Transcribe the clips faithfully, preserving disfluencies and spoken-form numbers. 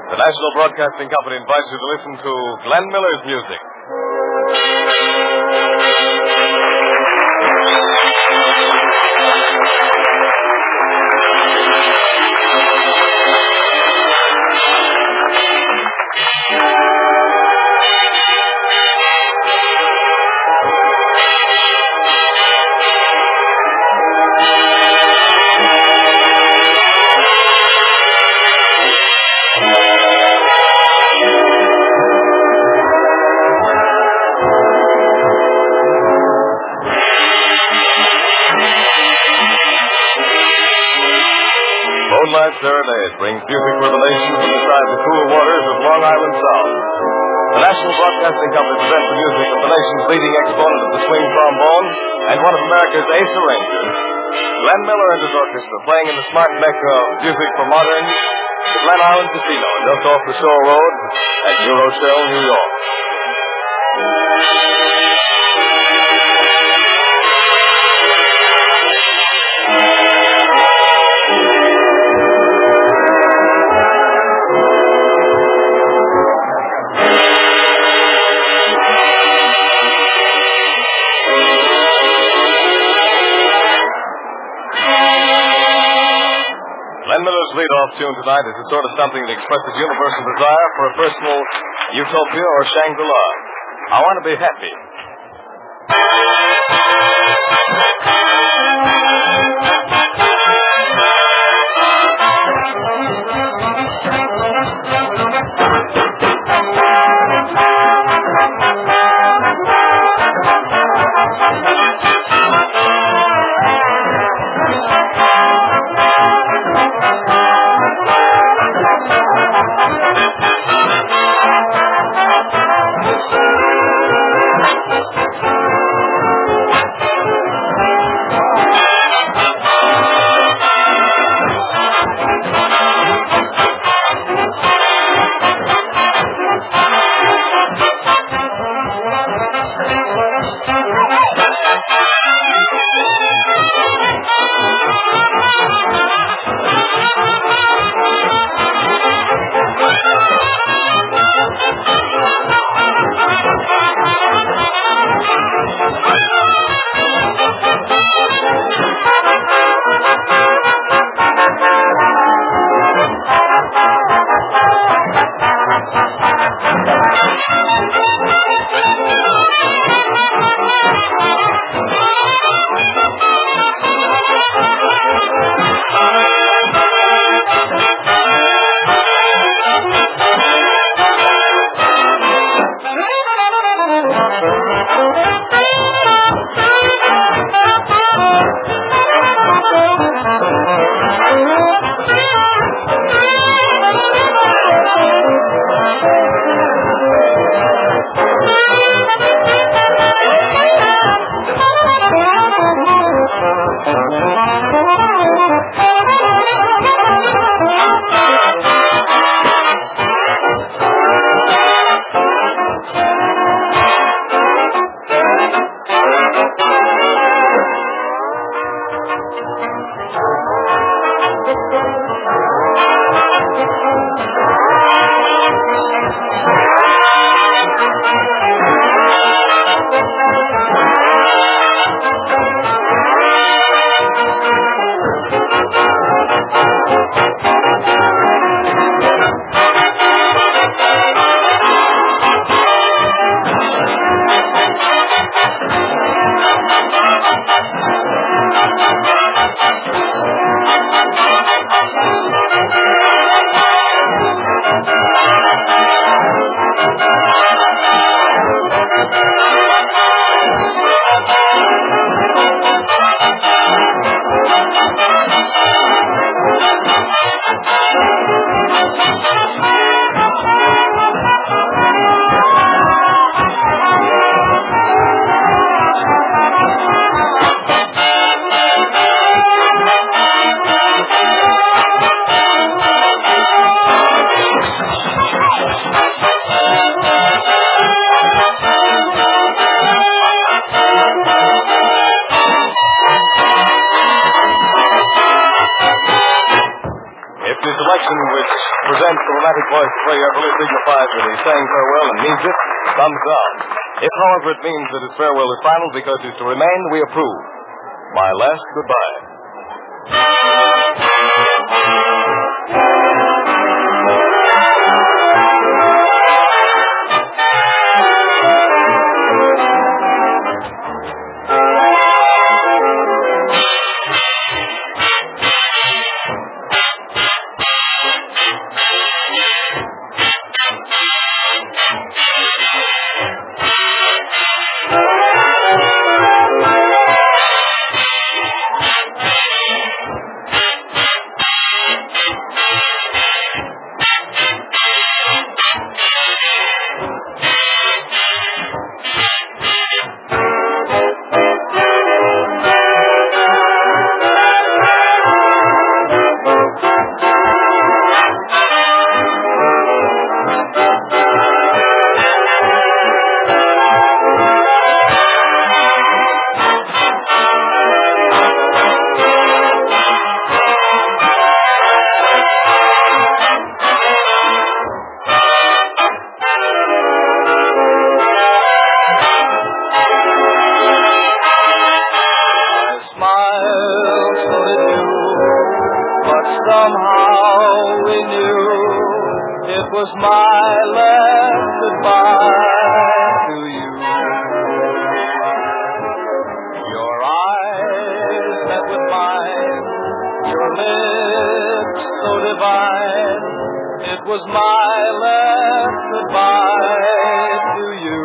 The National Broadcasting Company invites you to listen to Glenn Miller's music. Moonlight Serenade brings music revelation from inside the cool waters of Long Island Sound. The National Broadcasting Company presents the music of the nation's leading exponent of the swing trombone and one of America's ace arrangers, Glenn Miller and his orchestra, playing in the smart mecca of music for modern, the Glen Island Casino, just off the Shore Road at New Rochelle, New York. Glenn Miller's lead-off tune tonight is the sort of something that expresses universal desire for a personal utopia or Shangri-La. I want to be happy. which presents the romantic voice of Ray Everly, signifies that he's saying farewell and means it, thumbs down. If, however, it means that his farewell is final because he's to remain, we approve. My last goodbye. Somehow we knew it was my last goodbye to you. Your eyes met with mine, your lips so divine. It was my last goodbye to you.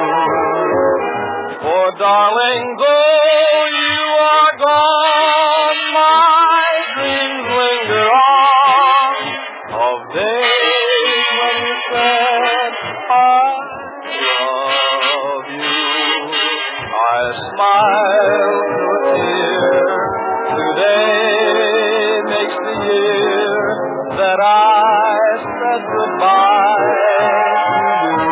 For darling, though you are gone, my dreams linger on of days when you said I love you. I smile through a tear. Today makes the year that I said goodbye to you.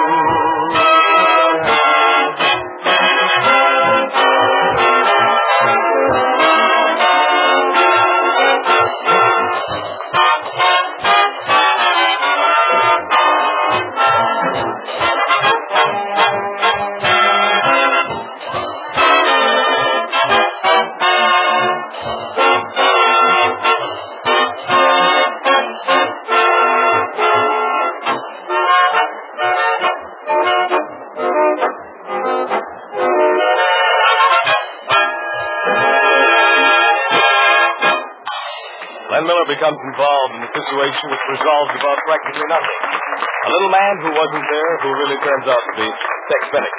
Len Miller becomes involved in a situation which resolves about practically nothing. A little man who wasn't there, who really turns out to be Tex Beneke.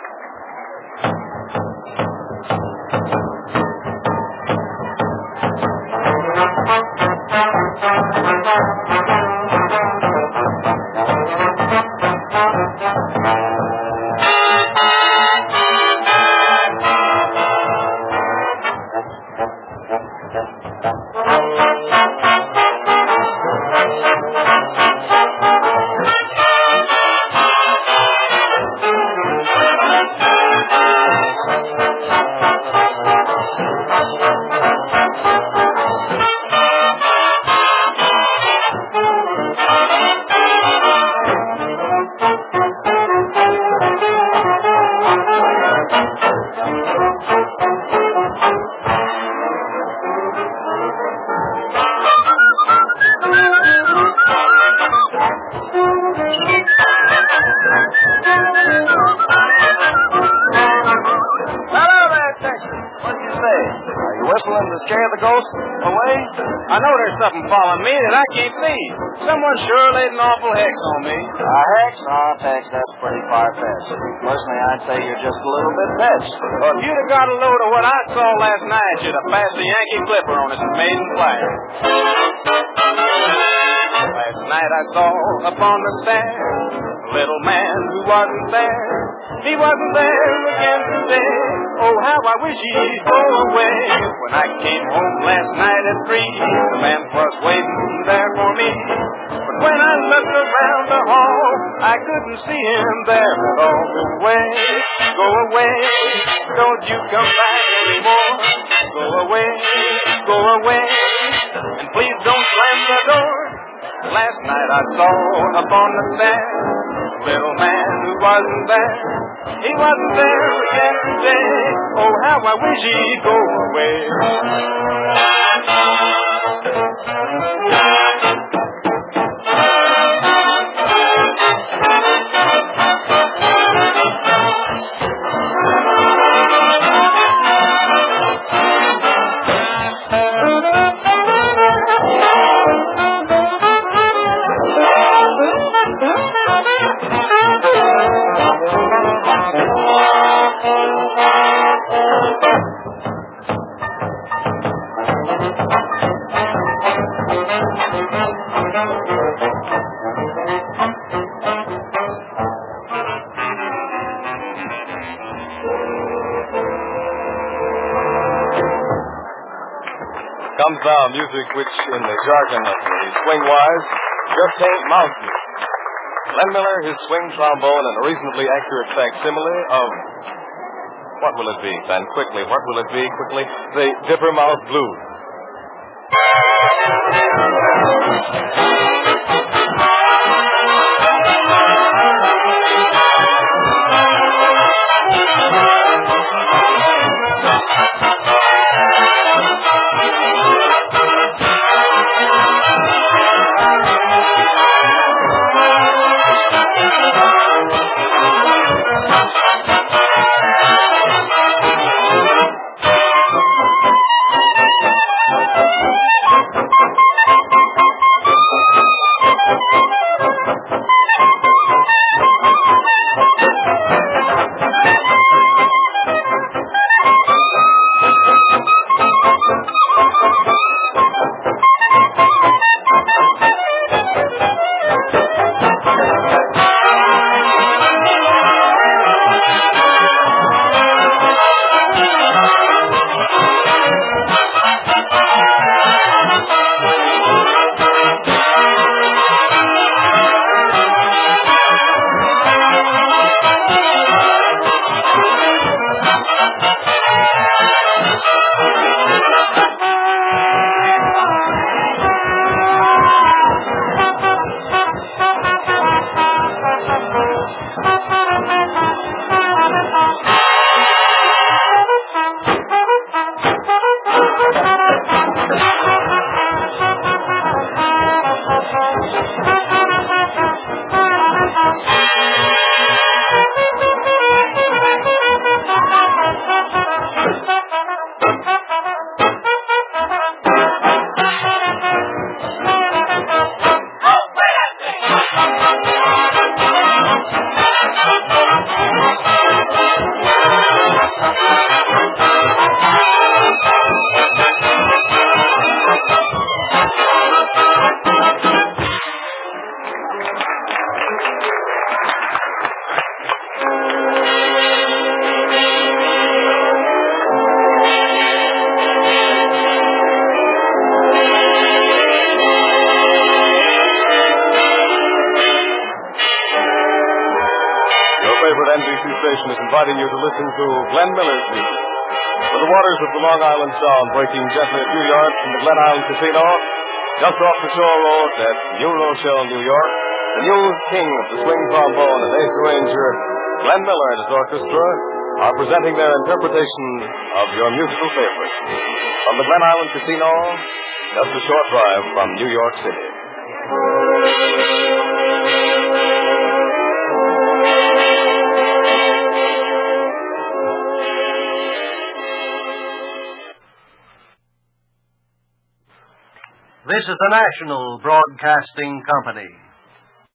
Whistling to scare the ghost away? I know there's something following me that I can't see. Someone sure laid an awful hex on me. A hex? Oh, Tex, that's pretty far-fetched. Personally, I'd say you're just a little bit fetched. Well, if you'd have got a load of what I saw last night, you'd have passed the Yankee Clipper on its maiden flight. Last night I saw upon the stairs a little man who wasn't there. He wasn't there again today. Oh, how I wish he'd go away. When I came home last night at three, the man was waiting there for me. But when I looked around the hall, I couldn't see him there at all. Go away, go away, don't you come back anymore. Go away, go away, and please don't slam the door. Last night I saw upon the stairs a little man who wasn't there. He wasn't there again today. Oh, how I wish he'd go away. Comes now music which, in the jargon of the swing-wise, just ain't mouse music. Glenn Miller, his swing trombone, and a reasonably accurate facsimile of... What will it be, Ben? Quickly, what will it be? Quickly. The Dipper Mouth Blues. N B C station is inviting you to listen to Glenn Miller's music. With the waters of the Long Island Sound breaking gently a few yards from the Glen Island Casino, just off the Shore Road at New Rochelle, New York, the new king of the swing trombone and ace arranger, Glenn Miller and his orchestra, are presenting their interpretation of your musical favorites. From the Glen Island Casino, just a short drive from New York City. This is the National Broadcasting Company.